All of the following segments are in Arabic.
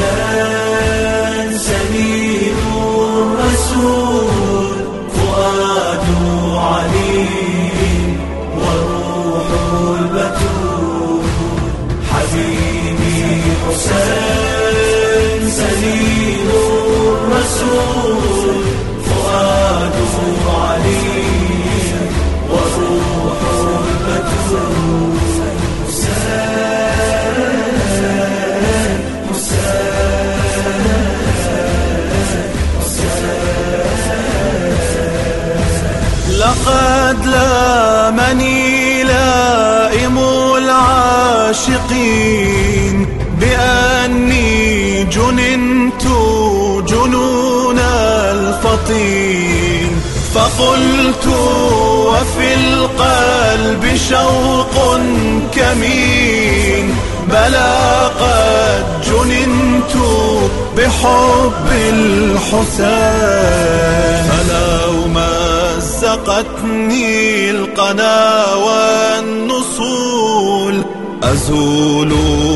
حسين سليم الرسول فؤاد علي وروح البتول حبيبي حسين سليم الرسول فؤاد علي وروح البتول لقد لامني لائم العاشقين بأني جننت جنون الفطين فقلت وفي القلب شوق كمين بلى قد جننت بحب الحسين فلو مزقتني القنا والنصول أزول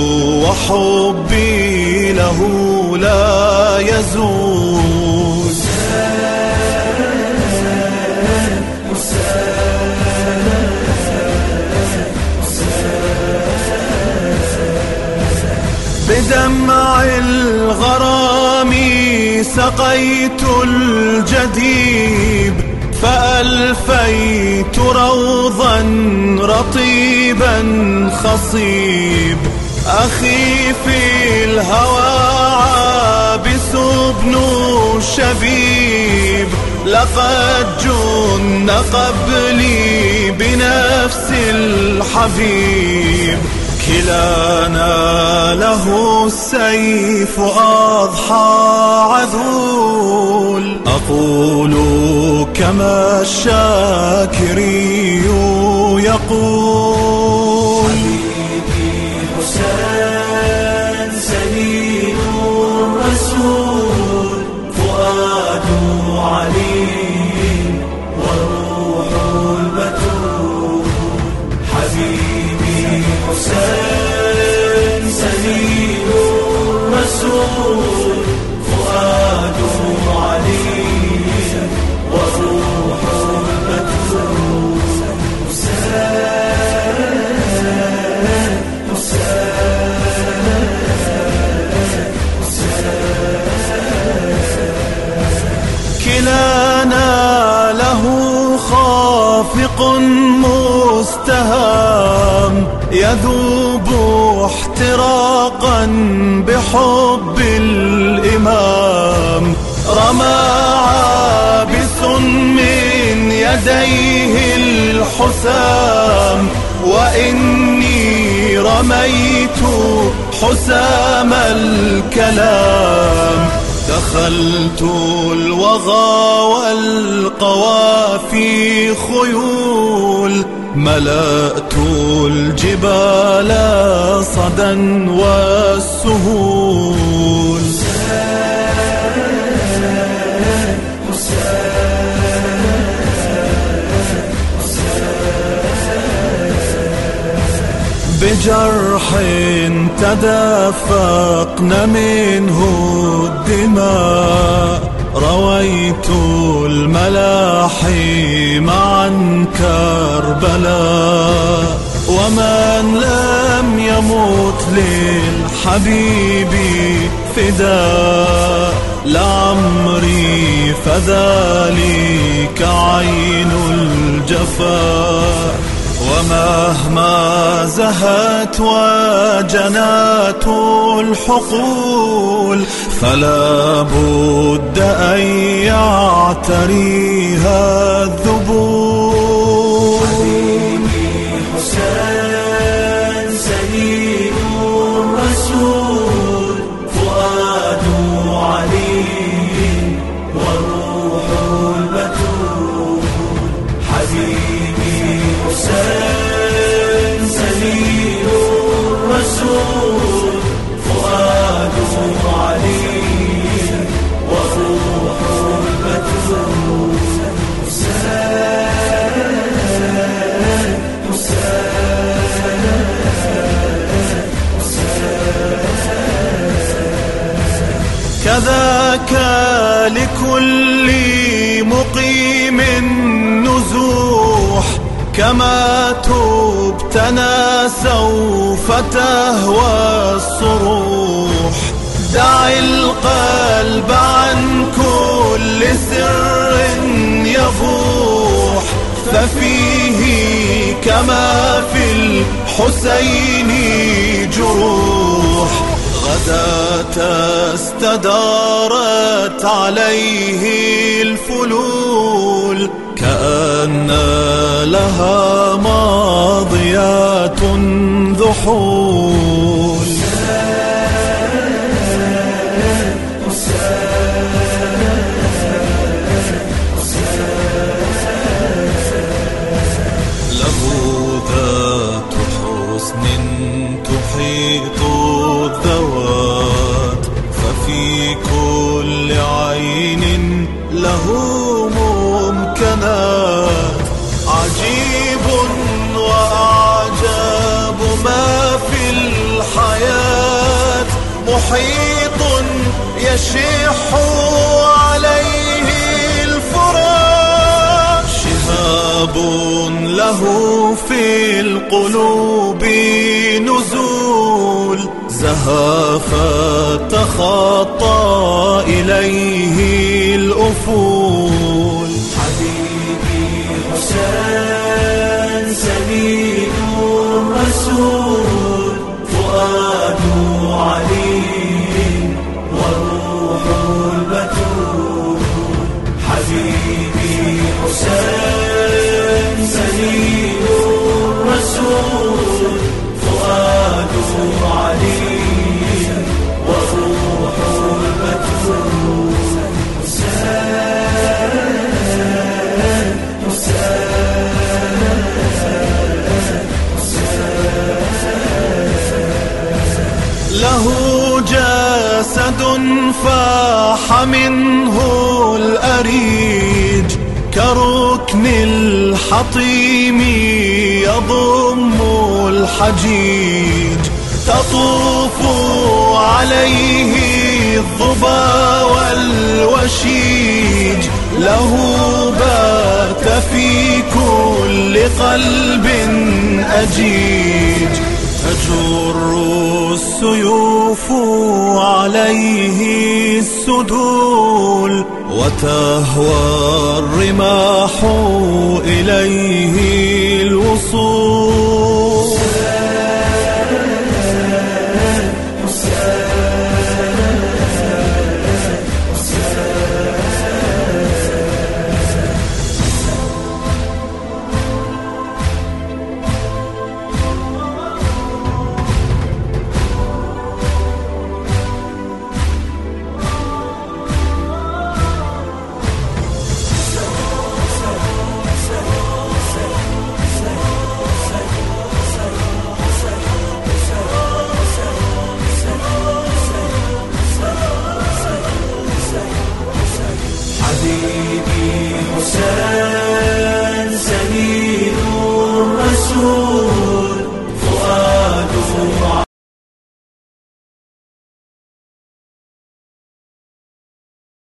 وحبي له لا يزول بدمع الغرام سقيت الجديب فألفيت روضا رطيبا خصيب أخي في الهوى عابس ابن شبيب لقد جن قبلي بنفس الحبيب كلانا له السيف أضحى عذول أقول كما الشاكري يقول حبيبي حسين سليم الرسول فؤاد علي وروح البتول حبيبي حسين سليم الرسول فؤاد علي وروح البتول كلانا له خافق مستهام يذوب احتراقا بحب الإمام رمى عابس من يديه الحسام وإني رميت حسام الكلام دخلت الوغى والقوافي خيول ملأت الجبال صدا والسهول بجرح تدفقن منه الدماء رويت الملاحم عن كربلاء ومن لم يمت للحبيب فداء لعمري فذلك عين الجفاء ومهما زهت وجنات الحقول فلا بد أن يعتريها الذبول حبيبي حسين سليم الرسول فؤاد علي وروح البتول حبيبي حسين سليم الرسول فؤاد علي وروح البتول حسين لكل مقيم نزوح، كما تبتنى سوف تهوى الصروح. دع القلب عن كل سر يبوح، ففيه كما في الحسين جروح. غداة استدارت عليه الفلول، كأن لها ماضيات ذحول. له ذات حسن تحيط الذوات، ففي كل عين له ممكنات. عجيب وأعجب ما في الحياة، محيط يشح عليه الفرات. شهاب له في القلوب نزول، زها فتخطى إليه الأفول. حبيبي حسين سبيل الرسول، فؤاد علي وروح البتول. حبيبي حسين سبيل الرسول، فؤاد علي وروح البتول. له جسد فاح منه الأريج، كركن الحطيم يضم الحجيج. تطوف عليه الظبا والوشيج، له بات في كل قلب أجيج. تجر السيوف عليه السدول، وتهوى الرماح إليه الوصول.